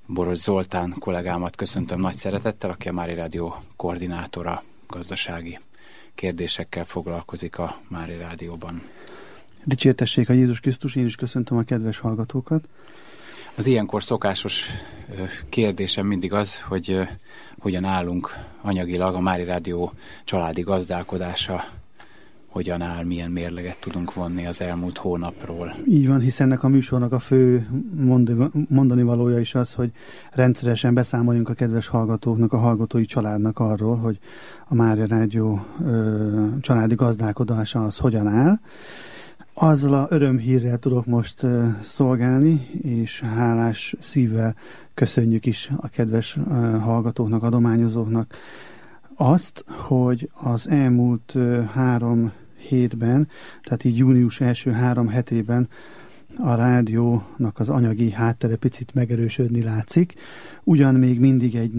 Boros Zoltán kollégámat köszöntöm nagy szeretettel, aki a Mária Rádió koordinátora, gazdasági kérdésekkel foglalkozik a Mária Rádióban. Dicsértessék a Jézus Krisztus, én is köszöntöm a kedves hallgatókat. Az ilyenkor szokásos kérdésem mindig az, hogy hogyan állunk anyagilag, a Mária Rádió családi gazdálkodása hogyan áll, milyen mérleget tudunk vonni az elmúlt hónapról. Így van, hiszen ennek a műsornak a fő mondani valója is az, hogy rendszeresen beszámoljunk a kedves hallgatóknak, a hallgatói családnak arról, hogy a Mária Rádió családi gazdálkodása az hogyan áll. Azzal a örömhírrel tudok most szolgálni, és hálás szívvel köszönjük is a kedves hallgatóknak, adományozóknak azt, hogy az elmúlt 3 hétben, tehát így június első 3 hetében a rádiónak az anyagi háttere picit megerősödni látszik. Ugyan még mindig egy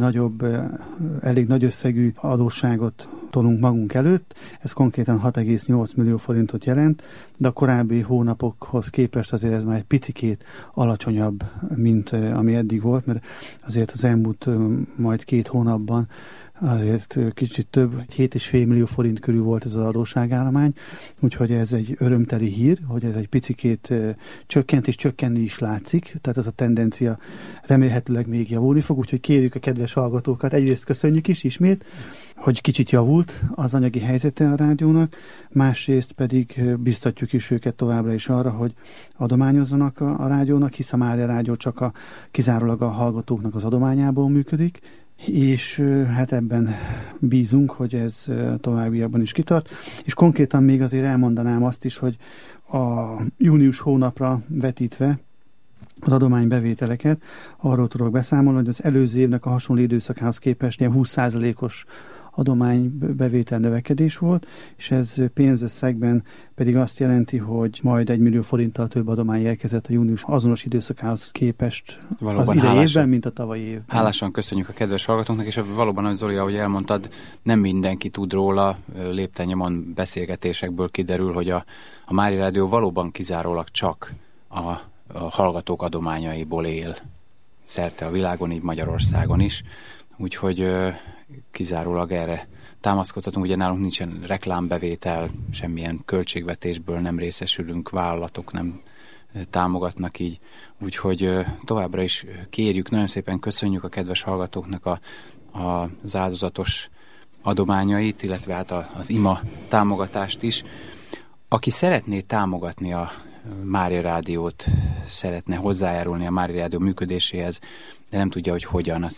elég nagy összegű adósságot tolunk magunk előtt, ez konkrétan 6,8 millió forintot jelent, de a korábbi hónapokhoz képest azért ez már egy picikét alacsonyabb, mint ami eddig volt, mert azért az elmúlt majd 2 hónapban azért kicsit több, 7,5 millió forint körül volt ez az adósságállomány, úgyhogy ez egy örömteli hír, hogy ez egy picikét csökkent, és csökkenni is látszik, tehát ez a tendencia remélhetőleg még javulni fog, úgyhogy kérjük a kedves hallgatókat, egyrészt köszönjük is ismét, hogy kicsit javult az anyagi helyzete a rádiónak, másrészt pedig biztatjuk is őket továbbra is arra, hogy adományozzanak a rádiónak, hisz a Mária Rádió csak kizárólag a hallgatóknak az adományából működik, és hát ebben bízunk, hogy ez továbbiakban is kitart. És konkrétan még azért elmondanám azt is, hogy a június hónapra vetítve az adománybevételeket, arról tudok beszámolni, hogy az előző évnek a hasonló időszakához képest 20%-os adománybevétel növekedés volt, és ez pénzösszegben pedig azt jelenti, hogy majd 1 millió forinttal több adomány érkezett a június azonos időszakához képest valóban az idei évben, mint a tavalyi évben. Hálásan köszönjük a kedves hallgatóknak, és valóban, ahogy Zoli, ahogy elmondtad, nem mindenki tud róla, lépten-nyomon beszélgetésekből kiderül, hogy a Mária Rádió valóban kizárólag csak a hallgatók adományaiból él. Szerte a világon, így Magyarországon is. Úgyhogy kizárólag erre támaszkodhatunk, ugye nálunk nincsen reklámbevétel, semmilyen költségvetésből nem részesülünk, vállalatok nem támogatnak így, úgyhogy továbbra is kérjük, nagyon szépen köszönjük a kedves hallgatóknak az áldozatos adományait, illetve hát az ima támogatást is. Aki szeretné támogatni a Mária Rádiót, szeretne hozzájárulni a Mária Rádió működéséhez, de nem tudja, hogy hogyan,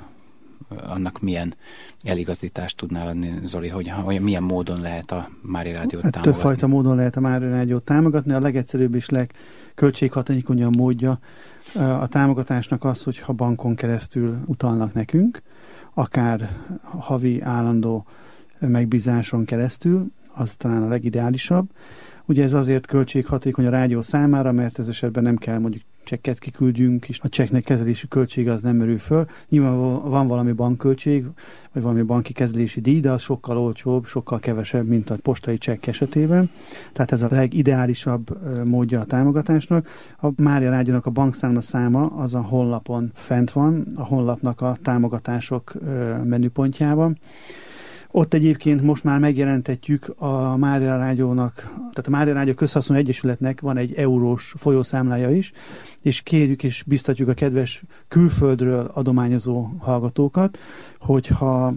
annak milyen eligazítást tudnál adni, Zoli, hogy milyen módon lehet a Mária Rádiót támogatni? Többfajta módon lehet a Mária Rádiót támogatni. A legegyszerűbb és legköltséghatékonyabb módja a támogatásnak az, hogyha bankon keresztül utalnak nekünk, akár havi állandó megbízáson keresztül, az talán a legideálisabb. Ugye ez azért költséghatékony a rádió számára, mert ez esetben nem kell mondjuk csekket kiküldjünk, és a csekknek kezelési költsége az nem merül föl. Nyilván van valami bankköltség, vagy valami banki kezelési díj, de az sokkal olcsóbb, sokkal kevesebb, mint a postai csekk esetében. Tehát ez a legideálisabb módja a támogatásnak. A Mária Rádiónak a bankszámla száma az a honlapon fent van, a honlapnak a támogatások menüpontjában. Ott egyébként most már megjelentetjük a Mária Rádiónak, tehát a Mária Rádió Közhasznú Egyesületnek van egy eurós folyószámlája is, és kérjük és biztatjuk a kedves külföldről adományozó hallgatókat, hogyha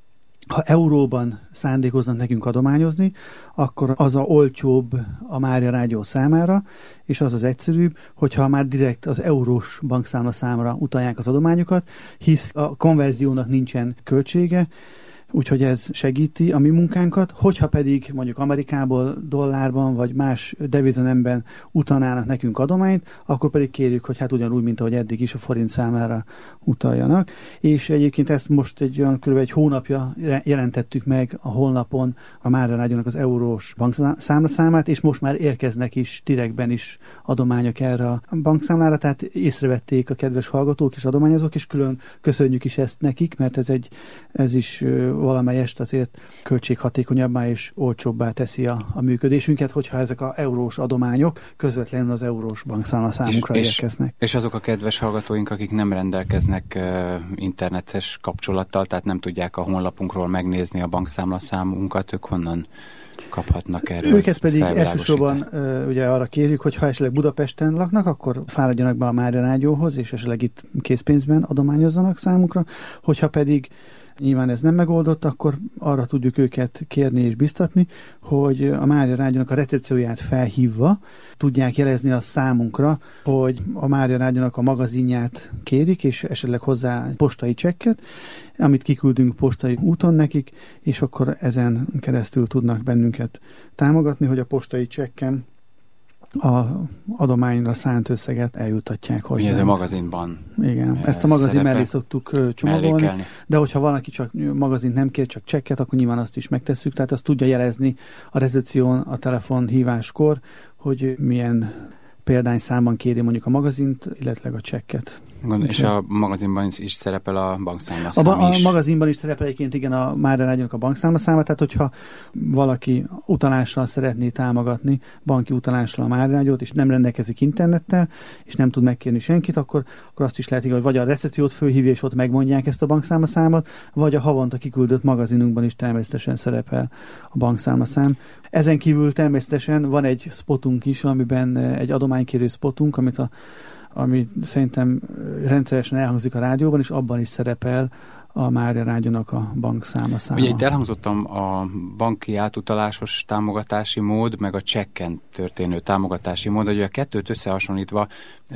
euróban szándékoznak nekünk adományozni, akkor az a olcsóbb a Mária Rádió számára, és az egyszerűbb, hogyha már direkt az eurós bankszámla számra utalják az adományokat, hisz a konverziónak nincsen költsége, úgyhogy ez segíti a mi munkánkat. Hogyha pedig mondjuk Amerikából dollárban vagy más devizanemben utalnának nekünk adományt, akkor pedig kérjük, hogy hát ugyanúgy, mint ahogy eddig is a forint számára utaljanak. És egyébként ezt most kb. Egy hónapja jelentettük meg a honlapon a Mária Rádiónak az eurós bankszámlaszámát, és most már érkeznek is direktben is adományok erre a bankszámlára, tehát észrevették a kedves hallgatók és adományozók, és külön köszönjük is ezt nekik, mert ez is valamelyest azért költséghatékonyabbá és olcsóbbá teszi a működésünket, hogyha ezek az eurós adományok közvetlenül az eurós bankszámlászámunkra érkeznek. És azok a kedves hallgatóink, akik nem rendelkeznek internetes kapcsolattal, tehát nem tudják a honlapunkról megnézni a bankszámlaszámunkat, ők honnan kaphatnak erről? Őket pedig elsősorban ugye arra kérjük, hogy ha esetleg Budapesten laknak, akkor fáradjanak be a Mária Rádióhoz, és esetleg itt készpénzben adományozzanak számunkra, hogyha pedig nyilván ez nem megoldott, akkor arra tudjuk őket kérni és biztatni, hogy a Mária Rádiónak a recepcióját felhívva tudják jelezni a számunkra, hogy a Mária Rádiónak a magazinját kérik, és esetleg hozzá postai csekket, amit kiküldünk postai úton nekik, és akkor ezen keresztül tudnak bennünket támogatni, hogy a postai csekken a adományra szánt összeget eljutatják hozzá. Mi ez a magazinban? Igen, ezt a magazin mellé szoktuk csomagolni, mellékelni. De hogyha valaki csak magazint nem kér, csak csekket, akkor nyilván azt is megtesszük, tehát azt tudja jelezni a recepción a telefonhíváskor, hogy milyen példányszámban kéri mondjuk a magazint, illetve a csekket. És a magazinban is szerepel a bankszámlaszám is. A magazinban is szerepel egyébként igen a Mária Rádiónak a bankszámlaszáma, tehát hogyha valaki utalással szeretné támogatni, banki utalással a Mária Rádiót, és nem rendelkezik internettel, és nem tud megkérni senkit, akkor azt is lehet, hogy vagy a recepciót fölhívja, és ott megmondják ezt a bankszámlaszámot, vagy a havonta kiküldött magazinunkban is természetesen szerepel a bankszámlaszám. Ezen kívül természetesen van egy spotunk is, amiben egy adománykérő spotunk, ami szerintem rendszeresen elhangzik a rádióban, és abban is szerepel a Mária Rádiónak a bankszámlaszáma. Ugye itt elhangzottam a banki átutalásos támogatási mód, meg a csekken történő támogatási mód, hogy a kettőt összehasonlítva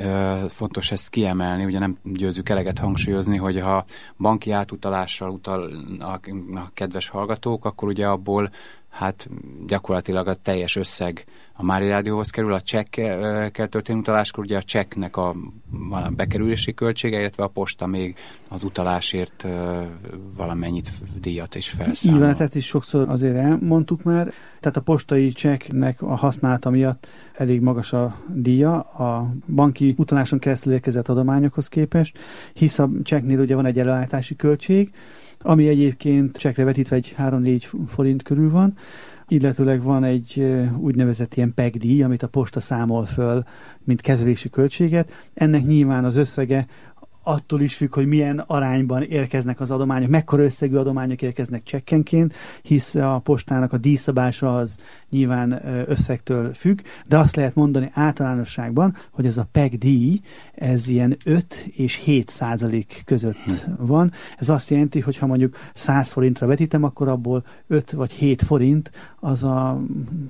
fontos ezt kiemelni, ugye nem győzzük eleget hangsúlyozni, hogy ha banki átutalással utal a kedves hallgatók, akkor ugye abból hát gyakorlatilag a teljes összeg a Mária Rádióhoz kerül, a csekkkel történő utaláskor ugye a csekknek a bekerülési költsége, illetve a posta még az utalásért valamennyit díjat is felszámol. Így van, tehát is sokszor azért elmondtuk már, tehát a postai csekknek a használata miatt elég magas a díja a banki utaláson keresztül érkezett adományokhoz képest, hisz a csekknél ugye van egy előállítási költség, ami egyébként csekkre vetítve egy 3-4 forint körül van, illetőleg van egy úgynevezett ilyen PEG-díj, amit a posta számol föl, mint kezelési költséget. Ennek nyilván az összege attól is függ, hogy milyen arányban érkeznek az adományok, mekkora összegű adományok érkeznek csekkenként, hisz a postának a díjszabása az nyilván összegtől függ, de azt lehet mondani általánosságban, hogy ez a PEG-díj, ez ilyen 5 és 7% között van. Ez azt jelenti, hogy ha mondjuk 100 forintra vetítem, akkor abból 5 vagy 7 forint az a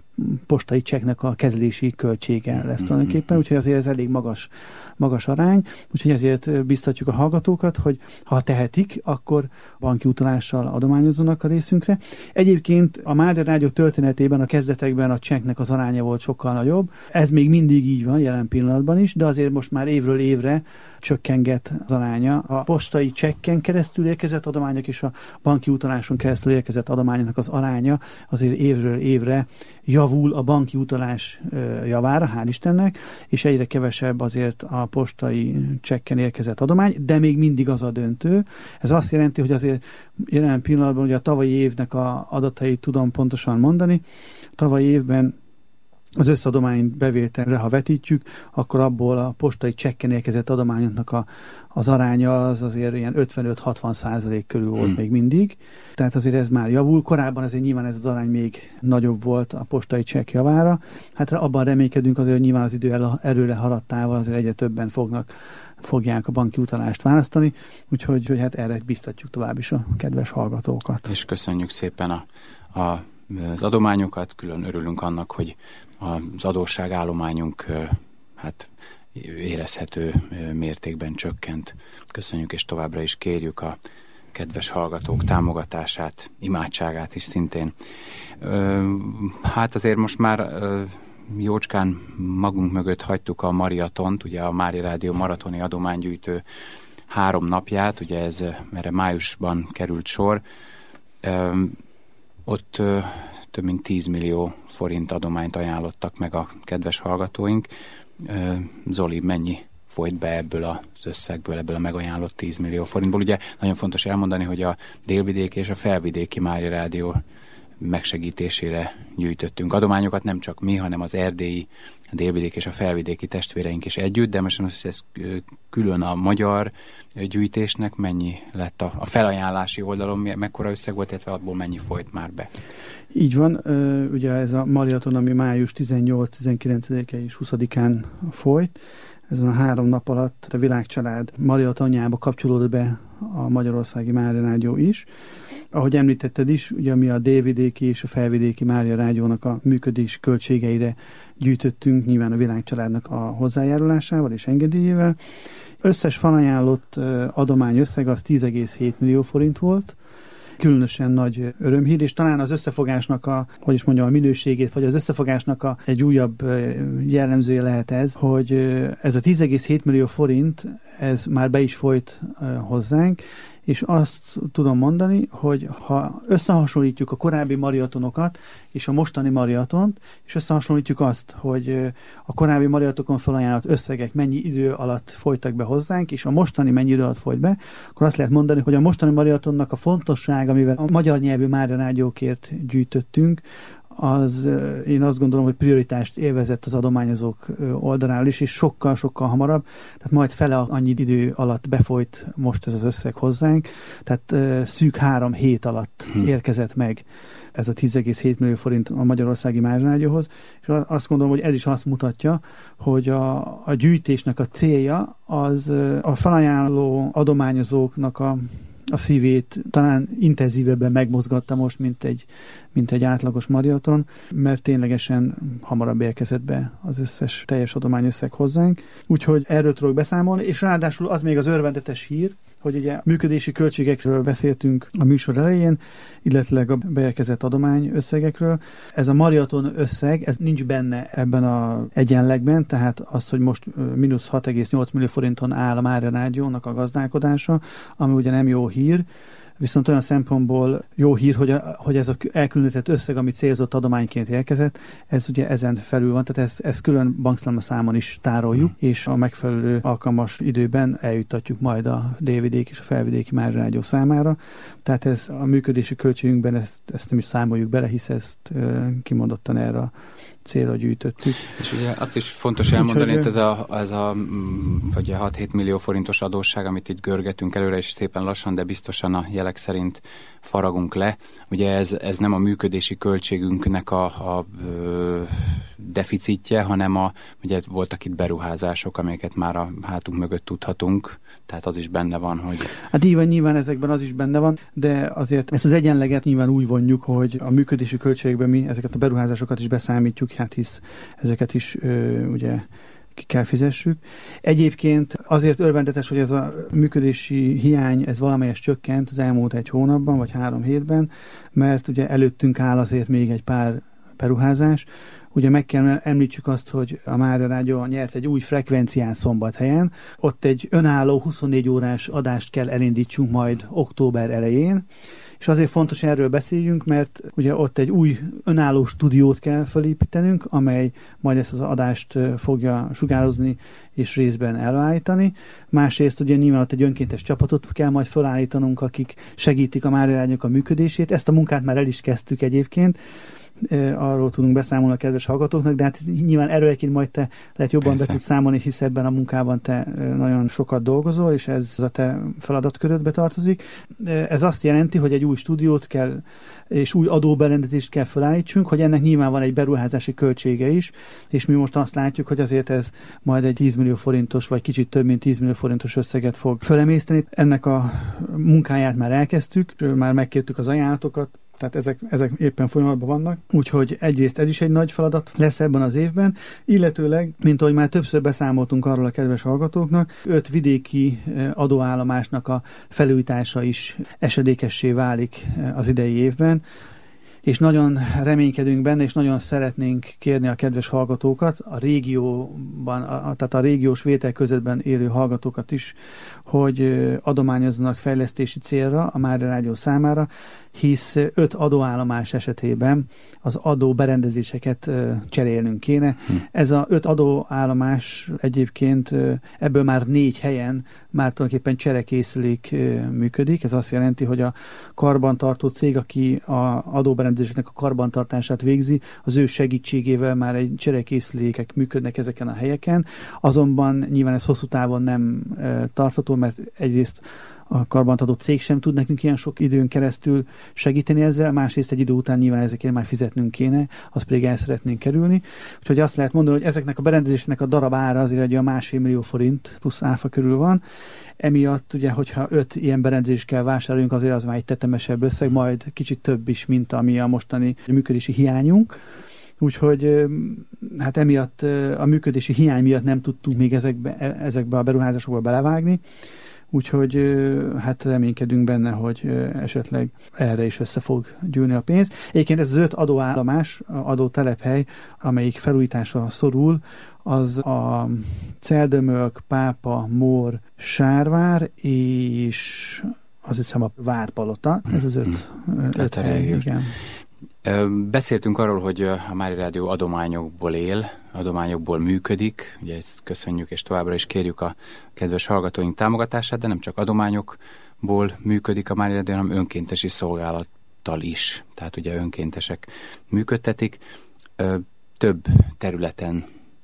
postai csekknek a kezelési költsége lesz tulajdonképpen, úgyhogy azért ez elég magas arány, úgyhogy ezért biztatjuk a hallgatókat, hogy ha tehetik, akkor banki utalással adományozzanak a részünkre. Egyébként a Mária Rádió történetében a kezdetekben a csekknek az aránya volt sokkal nagyobb. Ez még mindig így van jelen pillanatban is, de azért most már évről évre csökkenget az aránya. A postai csekken keresztül érkezett adományok és a banki utaláson keresztül érkezett adományoknak az aránya azért évről évre javul a banki utalás javára, hál' Istennek, és egyre kevesebb azért a postai csekken érkezett adomány, de még mindig az a döntő. Ez azt jelenti, hogy azért jelen pillanatban ugye a tavalyi évnek a adatait tudom pontosan mondani. Tavalyi évben az összadomány bevételre, ha vetítjük, akkor abból a postai csekken érkezett adományoknak az aránya az azért ilyen 55-60% körül volt még mindig. Tehát azért ez már javul. Korábban azért nyilván ez az arány még nagyobb volt a postai csekk javára. Hát abban reménykedünk azért, hogy nyilván az idő erőre haladtával azért egyre többen fogják a banki utalást választani, úgyhogy hát erre biztatjuk tovább is a kedves hallgatókat. És köszönjük szépen az adományokat, külön örülünk annak, hogy az adósságállományunk hát érezhető mértékben csökkent. Köszönjük, és továbbra is kérjük a kedves hallgatók támogatását, imádságát is szintén. Hát azért most már jócskán magunk mögött hagytuk a maratont, ugye a Mária Rádió maratoni adománygyűjtő 3 napját, ugye ez erre májusban került sor. Ott több mint 10 millió forint adományt ajánlottak meg a kedves hallgatóink. Zoli, mennyi folyt be ebből az összegből, ebből a megajánlott 10 millió forintból. Ugye nagyon fontos elmondani, hogy a délvidéki és a felvidéki Mária Rádió megsegítésére gyűjtöttünk adományokat, nem csak mi, hanem az erdélyi, a délvidéki és a felvidéki testvéreink is együtt, de most ez külön a magyar gyűjtésnek mennyi lett a felajánlási oldalon, mekkora összeg volt, illetve abból mennyi folyt már be? Így van, ugye ez a maraton, ami május 18, 19-e és 20-án folyt, ezen a 3 nap alatt a Világcsalád maratonjába kapcsolódott be a Magyarországi Mária Rádió is. Ahogy említetted is, ugye mi a délvidéki és a felvidéki Mária Rádiónak a működés költségeire gyűjtöttünk, nyilván a Világcsaládnak a hozzájárulásával és engedélyével. Összes felajánlott adományösszeg az 10,7 millió forint volt, különösen nagy örömhír, és talán az összefogásnak a minőségét, vagy az összefogásnak egy újabb jellemzője lehet ez, hogy ez a 10,7 millió forint, ez már be is folyt hozzánk, és azt tudom mondani, hogy ha összehasonlítjuk a korábbi maratonokat és a mostani maratont, és összehasonlítjuk azt, hogy a korábbi maratonokon felajánlott összegek mennyi idő alatt folytak be hozzánk, és a mostani mennyi idő alatt folyt be, akkor azt lehet mondani, hogy a mostani maratonnak a fontossága, amivel a magyar nyelvű Mária Rádiókért gyűjtöttünk, az én azt gondolom, hogy prioritást élvezett az adományozók oldaláról is, és sokkal-sokkal hamarabb, tehát majd fele annyi idő alatt befolyt most ez az összeg hozzánk, tehát szűk 3 hét alatt érkezett meg ez a 10,7 millió forint a Magyarországi Mária Rádióhoz, és azt gondolom, hogy ez is azt mutatja, hogy a gyűjtésnek a célja az a felajánló adományozóknak a szívét talán intenzívebben megmozgatta most, mint egy átlagos maraton, mert ténylegesen hamarabb érkezett be az összes teljes adományösszeg hozzánk. Úgyhogy erről tudok beszámolni, és ráadásul az még az örvendetes hír, hogy ugye működési költségekről beszéltünk a műsor elején, illetve a beérkezett adományösszegekről. Ez a maraton összeg, ez nincs benne ebben az egyenlegben, tehát az, hogy most mínusz 6,8 millió forinton áll a Mária Rádiónak a gazdálkodása, ami ugye nem jó hír, viszont olyan szempontból jó hír, hogy ez az elkülönített összeg, ami célzott adományként érkezett, ez ugye ezen felül van, tehát ezt külön bankszámlaszámon is tároljuk, és a megfelelő alkalmas időben eljuttatjuk majd a délvidék és a felvidéki Mária Rádió számára. Tehát ez a működési költségünkben ezt nem is számoljuk bele, hisz ezt kimondottan erre a célra gyűjtöttük. És ugye azt is fontos elmondani, hogy ez a 6-7 millió forintos adósság, amit itt görgetünk előre, és szépen lassan, de biztosan a jelek szerint faragunk le. Ugye ez nem a működési költségünknek a deficitje, hanem ugye voltak itt beruházások, amelyeket már a hátunk mögött tudhatunk, tehát az is benne van, hogy... Hát nyilván ezekben az is benne van, de azért ezt az egyenleget nyilván úgy vonjuk, hogy a működési költségben mi ezeket a beruházásokat is beszámítjuk, hát hisz ezeket is ugye ki kell fizessük. Egyébként azért örvendetes, hogy ez a működési hiány, ez valamelyest csökkent az elmúlt 1 hónapban, vagy 3 hétben, mert ugye előttünk áll azért még egy pár beruházás. Ugye meg kell említsük azt, hogy a Mária Rádió nyert egy új frekvencián Szombathelyen. Ott egy önálló 24 órás adást kell elindítsunk majd október elején. És azért fontos erről beszéljünk, mert ugye ott egy új önálló stúdiót kell felépítenünk, amely majd ezt az adást fogja sugározni és részben elállítani. Másrészt ugye nyilván ott egy önkéntes csapatot kell majd felállítanunk, akik segítik a Mária Rádiónak a működését. Ezt a munkát már el is kezdtük egyébként. Arról tudunk beszámolni a kedves hallgatóknak, de hát nyilván erről egyébként majd te lehet jobban be tudsz számolni, hisz ebben a munkában te nagyon sokat dolgozol, és ez a te feladatkörödbe tartozik. Ez azt jelenti, hogy egy új stúdiót kell, és új adóberendezést kell felállítsunk, hogy ennek nyilván van egy beruházási költsége is, és mi most azt látjuk, hogy azért ez majd egy 10 millió forintos, vagy kicsit több, mint 10 millió forintos összeget fog fölemészteni. Ennek a munkáját már elkezdtük, már megkértük az ajánlatokat, tehát ezek éppen folyamatban vannak. Úgyhogy egyrészt ez is egy nagy feladat lesz ebben az évben, illetőleg, mint ahogy már többször beszámoltunk arról a kedves hallgatóknak, 5 vidéki adóállomásnak a felújítása is esedékessé válik az idei évben, és nagyon reménykedünk benne, és nagyon szeretnénk kérni a kedves hallgatókat, a régióban, tehát a régiós vételkörzetben élő hallgatókat is, hogy adományozzanak fejlesztési célra a Mária Rádió számára, hisz 5 adóállomás esetében az adóberendezéseket cserélnünk kéne. Ez a 5 adóállomás egyébként ebből már 4 helyen már tulajdonképpen cserekészülék működik. Ez azt jelenti, hogy a karbantartó cég, aki az adóberendezéseknek a karbantartását végzi, az ő segítségével már egy cserekészülékek működnek ezeken a helyeken. Azonban nyilván ez hosszú távon nem tartható, mert egyrészt a karbantartó cég sem tud nekünk ilyen sok időn keresztül segíteni ezzel, másrészt egy idő után nyilván ezekért már fizetnünk kéne, azt pedig el szeretnénk kerülni. Úgyhogy azt lehet mondani, hogy ezeknek a berendezéseknek a darab ára azért egy 1,5 millió forint plusz áfa körül van. Emiatt ugye, hogyha 5 ilyen berendezést kell vásároljunk, azért az már egy tetemesebb összeg, majd kicsit több is, mint ami a mostani működési hiányunk. Úgyhogy hát emiatt a működési hiány miatt nem tudtunk még ezekbe a beruházásokba belevágni. Úgyhogy hát reménykedünk benne, hogy esetleg erre is össze fog gyűlni a pénz. Egyébként ez az 5 adóállomás, adótelephely, amelyik felújításra szorul, az a Celdömölk, Pápa, Mór, Sárvár és azt hiszem a Várpalota. Ez az 5 hely, igen. Beszéltünk arról, hogy a Mária Rádió adományokból él, adományokból működik, ugye ezt köszönjük, és továbbra is kérjük a kedves hallgatóink támogatását, de nem csak adományokból működik a Mária Rádió, hanem önkéntesi szolgálattal is. Tehát ugye önkéntesek működtetik. Több területen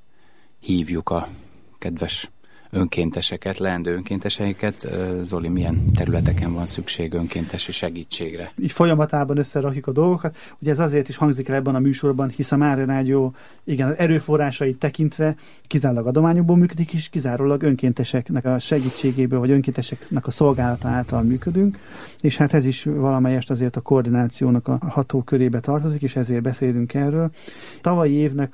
hívjuk a kedves önkénteseket, leendő önkénteseiket. Zoli, milyen területeken van szükség önkéntesi segítségre? Így folyamatában összerakjuk a dolgokat. Ugye ez azért is hangzik el ebben a műsorban, hisz a Mária Rádió, igen, az erőforrásait tekintve kizárólag adományokból működik, és kizárólag önkénteseknek a segítségéből, vagy önkénteseknek a szolgálata által működünk, és hát ez is valamelyest azért a koordinációnak a hatókörébe tartozik, és ezért beszélünk erről. Tavalyi évnek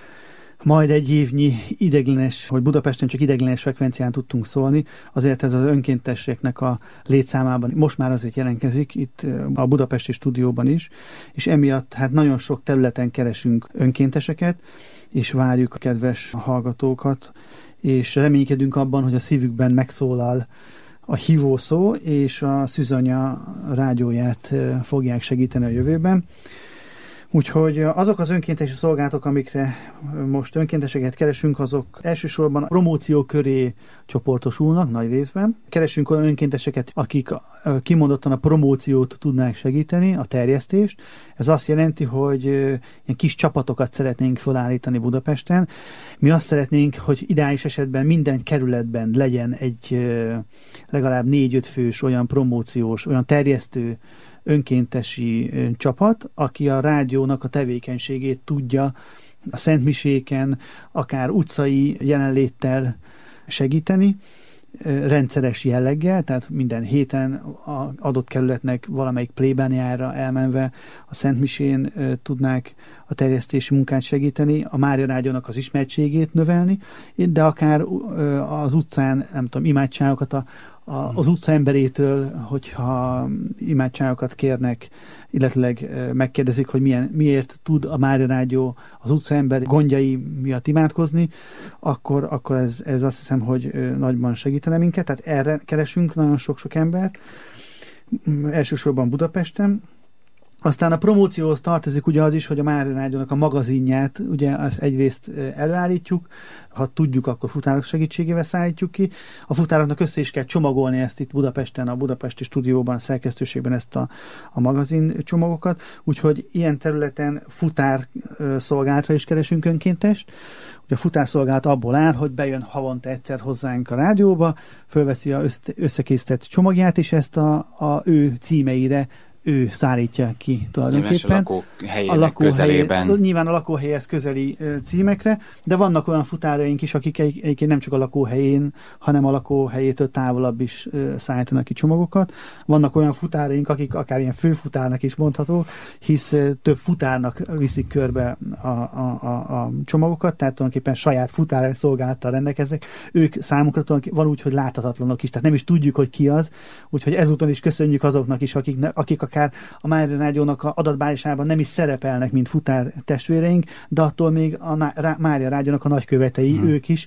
majd egy évnyi ideiglenes, hogy Budapesten csak ideiglenes frekvencián tudtunk szólni, azért ez az önkénteseknek a létszámában most már azért jelentkezik, itt a budapesti stúdióban is, és emiatt hát nagyon sok területen keresünk önkénteseket, és várjuk a kedves hallgatókat, és reménykedünk abban, hogy a szívükben megszólal a hívószó, és a Szűzanya rádióját fogják segíteni a jövőben. Úgyhogy azok az önkéntesi szolgálatok, amikre most önkénteseket keresünk, azok elsősorban a promóció köré csoportosulnak nagy részben. Keresünk olyan önkénteseket, akik kimondottan a promóciót tudnák segíteni, a terjesztést. Ez azt jelenti, hogy ilyen kis csapatokat szeretnénk felállítani Budapesten. Mi azt szeretnénk, hogy ideális esetben minden kerületben legyen egy legalább 4-5 fős olyan promóciós, olyan terjesztő önkéntesi csapat, aki a rádiónak a tevékenységét tudja a szentmiséken, akár utcai jelenléttel segíteni, rendszeres jelleggel, tehát minden héten az adott kerületnek valamelyik plébániára elmenve a szentmisén tudnák a terjesztési munkát segíteni, a Mária Rádiónak az ismertségét növelni, de akár az utcán, nem tudom, imádságokat az utca emberétől, hogyha imádságokat kérnek, illetőleg megkérdezik, hogy miért tud a Mária Rádió az utca ember gondjai miatt imádkozni, akkor ez azt hiszem, hogy nagyban segítene minket. Tehát erre keresünk nagyon sok embert, elsősorban Budapesten. Aztán a promócióhoz tartozik ugye az is, hogy a Mária Rádiónak a magazinját, ugye azt egyrészt előállítjuk, ha tudjuk, akkor futárok segítségével szállítjuk ki. A futároknak össze is kell csomagolni ezt itt Budapesten, a budapesti stúdióban, a szerkesztőségben ezt a magazin csomagokat, úgyhogy ilyen területen futár szolgálatra is keresünk önkéntest. Ugye a futárszolgálat abból áll, hogy bejön havonta egyszer hozzánk a rádióba, fölveszi az összekészített csomagját, és ezt a ő címeire ő szállítja ki tulajdonképpen. A lakóhelyében. Nyilván a lakóhelyhez közeli címekre, de vannak olyan futáraink is, akik egyébként nem csak a lakóhelyén, hanem a lakóhelyétől távolabb is szállítanak ki csomagokat. Vannak olyan futáraink, akik akár ilyen főfutárnak is mondható, hisz több futárnak viszik körbe a csomagokat, tehát tulajdonképpen saját futár szolgálattal rendelkeznek. Ők számukra van úgy, hogy láthatatlanok is, tehát nem is tudjuk, hogy ki az, úgyhogy ezúton is köszönjük azoknak is, akik akár a Mária Rádiónak a adatbázisában nem is szerepelnek, mint futár testvéreink, de attól még a Mária Rádiónak a nagykövetei ők is,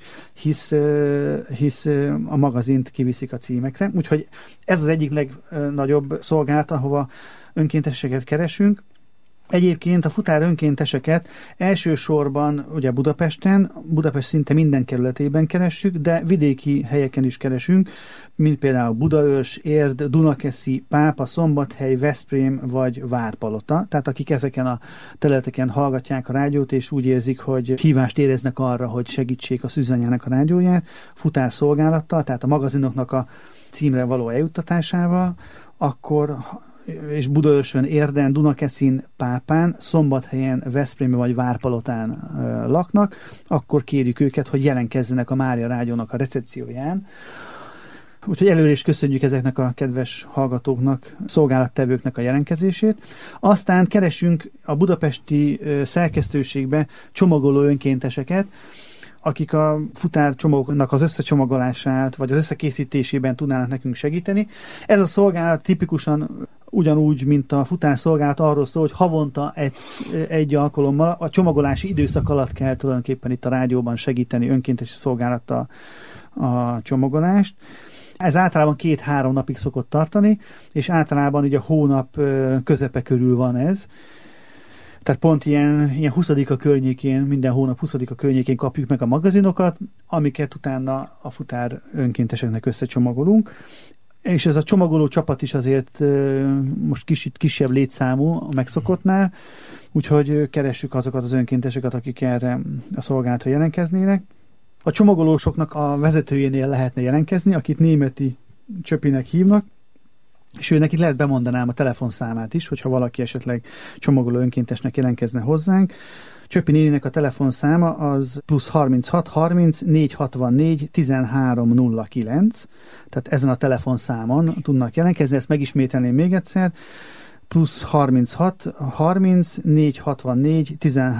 hisz a magazint kiviszik a címekre. Úgyhogy ez az egyik legnagyobb szolgálat, ahova önkénteseket keresünk. Egyébként a futár önkénteseket elsősorban ugye Budapest szinte minden kerületében keressük, de vidéki helyeken is keresünk, mint például Budaörs, Érd, Dunakeszi, Pápa, Szombathely, Veszprém vagy Várpalota. Tehát akik ezeken a területeken hallgatják a rádiót, és úgy érzik, hogy hívást éreznek arra, hogy segítsék a Szűzanyának a rádióját, futárszolgálattal, tehát a magazinoknak a címre való eljuttatásával, akkor és Budaörsön, Érden, Dunakeszin, Pápán, Szombathelyen, Veszprémben vagy Várpalotán laknak, akkor kérjük őket, hogy jelentkezzenek a Mária Rádiónak a recepcióján. Úgyhogy előre is köszönjük ezeknek a kedves hallgatóknak, szolgálattevőknek a jelentkezését. Aztán keresünk a budapesti szerkesztőségbe csomagoló önkénteseket, akik a futárcsomagoknak az összecsomagolását vagy az összekészítésében tudnának nekünk segíteni. Ez a szolgálat tipikusan ugyanúgy, mint a futárszolgálat arról szól, hogy havonta egy alkalommal a csomagolási időszak alatt kell tulajdonképpen itt a rádióban segíteni önkéntesi szolgálattal a csomagolást. Ez általában 2-3 napig szokott tartani, és általában ugye a hónap közepe körül van ez. Tehát pont ilyen 20-a környékén, minden hónap 20-a környékén kapjuk meg a magazinokat, amiket utána a futár önkénteseknek összecsomagolunk. És ez a csomagoló csapat is azért most kisebb létszámú a megszokottnál, úgyhogy keressük azokat az önkénteseket, akik erre a szolgálatra jelentkeznének. A csomagolósoknak a vezetőjénél lehetne jelentkezni, akit Németi Csöpinek hívnak, és őnek itt lehet bemondanám a telefonszámát is, hogyha valaki esetleg csomagoló önkéntesnek jelentkezne hozzánk. Csöpi néninek a telefonszáma az +36 30 464 13 09, tehát ezen a telefonszámon tudnak jelentkezni, ezt megismételném még egyszer, +36 30 464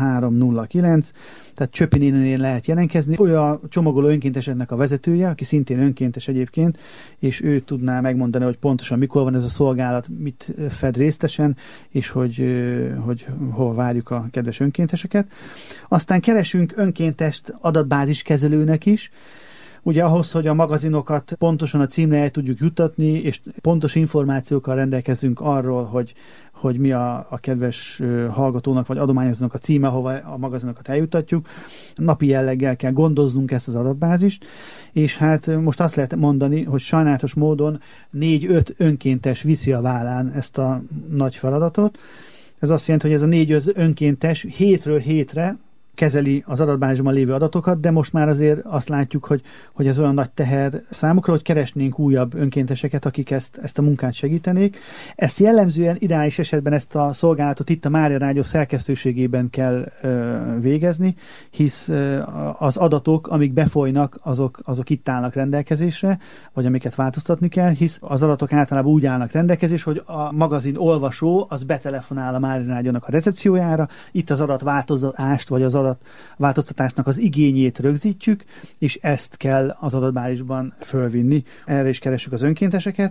13 09, tehát Csöpi néninél lehet jelentkezni. Olyan csomagoló önkénteseknek a vezetője, aki szintén önkéntes egyébként, és ő tudná megmondani, hogy pontosan mikor van ez a szolgálat, mit fed résztesen, és hogy hol várjuk a kedves önkénteseket. Aztán keresünk önkéntest adatbázis kezelőnek is, ugye ahhoz, hogy a magazinokat pontosan a címre el tudjuk juttatni, és pontos információkkal rendelkezünk arról, hogy mi a kedves hallgatónak vagy adományozónak a címe, hova a magazinokat eljuttatjuk. Napi jelleggel kell gondoznunk ezt az adatbázist, és hát most azt lehet mondani, hogy sajnálatos módon 4-5 önkéntes viszi a vállán ezt a nagy feladatot. Ez azt jelenti, hogy ez a 4-5 önkéntes hétről hétre kezeli az adatbázisban lévő adatokat, de most már azért azt látjuk, hogy ez olyan nagy teher számukra, hogy keresnénk újabb önkénteseket, akik ezt a munkát segítenék. Ezt jellemzően ideális esetben ezt a szolgálatot itt a Mária Rádió szerkesztőségében kell végezni, hisz az adatok, amik befolynak, azok itt állnak rendelkezésre, vagy amiket változtatni kell, hisz az adatok általában úgy állnak rendelkezésre, hogy a magazin olvasó az betelefonál a Mária Rádiónak a recepciójára, itt az adatváltozást, vagy az változtatásnak az igényét rögzítjük, és ezt kell az adatbázisban fölvinni. Erre is keresünk az önkénteseket.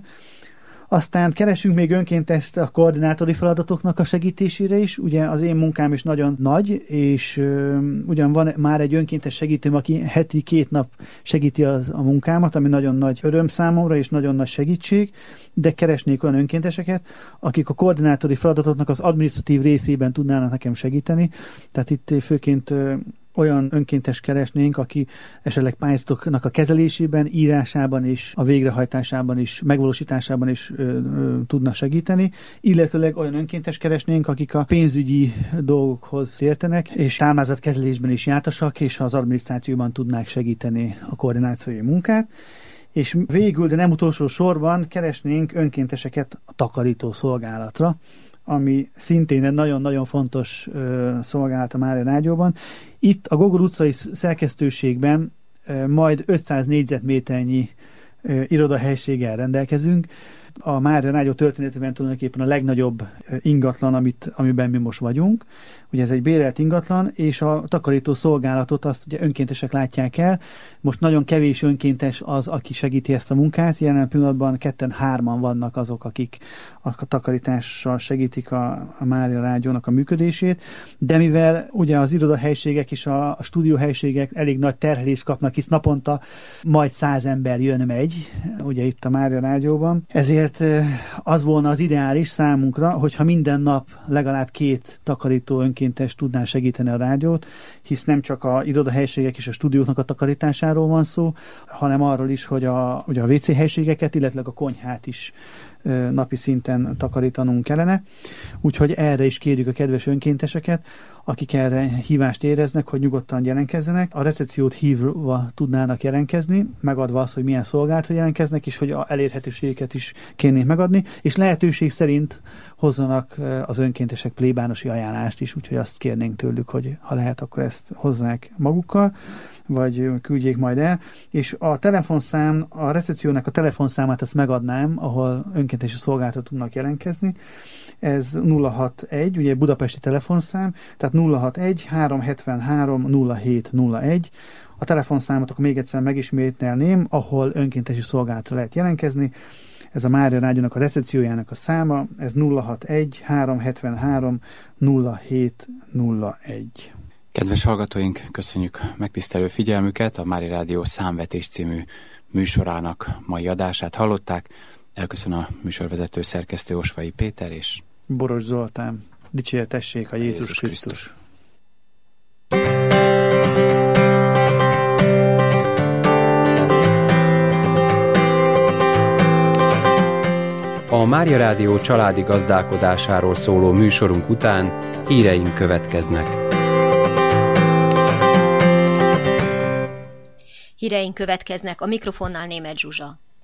Aztán keresünk még önkéntest a koordinátori feladatoknak a segítésére is. Ugye az én munkám is nagyon nagy, és ugyan van már egy önkéntes segítőm, aki heti 2 nap segíti a munkámat, ami nagyon nagy öröm számomra, és nagyon nagy segítség, de keresnék olyan önkénteseket, akik a koordinátori feladatoknak az adminisztratív részében tudnának nekem segíteni. Tehát itt főként olyan önkéntes keresnénk, aki esetleg pályázatoknak a kezelésében, írásában és a végrehajtásában is, megvalósításában is tudna segíteni, illetőleg olyan önkéntes keresnénk, akik a pénzügyi dolgokhoz értenek, és táblázatkezelésben is jártasak, és az adminisztrációban tudnák segíteni a koordinációi munkát. És végül, de nem utolsó sorban keresnénk önkénteseket a takarító szolgálatra, ami szintén egy nagyon-nagyon fontos szolgálat a Mária Rádióban. Itt a Gogol utcai szerkesztőségben majd 500 négyzetméternyi irodahelyiséggel rendelkezünk. a Mária Rádió történetében tulajdonképpen a legnagyobb ingatlan, amiben mi most vagyunk. Ugye ez egy bérelt ingatlan, és a takarító szolgálatot azt ugye önkéntesek látják el. Most nagyon kevés önkéntes az, aki segíti ezt a munkát. Jelen pillanatban 2-3 vannak azok, akik a takarítással segítik a Mária Rádiónak a működését, de mivel ugye az irodahelyiségek és a stúdióhelyiségek elég nagy terhelést kapnak, hisz naponta majd 100 ember jön-megy, ugye itt a Mária Rádióban. Ezért az volna az ideális számunkra, hogyha minden nap legalább 2 takarító önkéntes tudná segíteni a rádiót, hisz nem csak a irodahelyiségek és a stúdióknak a takarításáról van szó, hanem arról is, hogy ugye a WC helyiségeket, illetve a konyhát is napi szinten takarítanunk kellene. Úgyhogy erre is kérjük a kedves önkénteseket, akik erre hívást éreznek, hogy nyugodtan jelentkezzenek. A recepciót hívva tudnának jelentkezni, megadva azt, hogy milyen szolgálatra jelentkeznek, és hogy a elérhetőségeket is kérnénk megadni, és lehetőség szerint hozzanak az önkéntesek plébánosi ajánlást is, úgyhogy azt kérnénk tőlük, hogy ha lehet, akkor ezt hozzák magukkal, vagy küldjék majd el. És a telefonszám, a recepciónak a telefonszámát azt megadnám, ahol önkéntesi szolgálatra tudnak jelentkezni. Ez 061, ugye budapesti telefonszám, tehát 061 373 0701. A telefonszámot akkor még egyszer megismételném, ahol önkéntesi szolgálatra lehet jelentkezni. Ez a Mária Rádiónak a recepciójának a száma, ez 061 373 0701. Kedves hallgatóink, köszönjük megtisztelő figyelmüket, a Mária Rádió Számvetés című műsorának mai adását hallották. Elköszön a műsorvezető szerkesztő Osvai Péter és Boros Zoltán. Dicsértessék a Jézus Krisztus. A Mária Rádió családi gazdálkodásáról szóló műsorunk után híreink következnek. Híreink következnek, a mikrofonnál Németh Zsuzsa.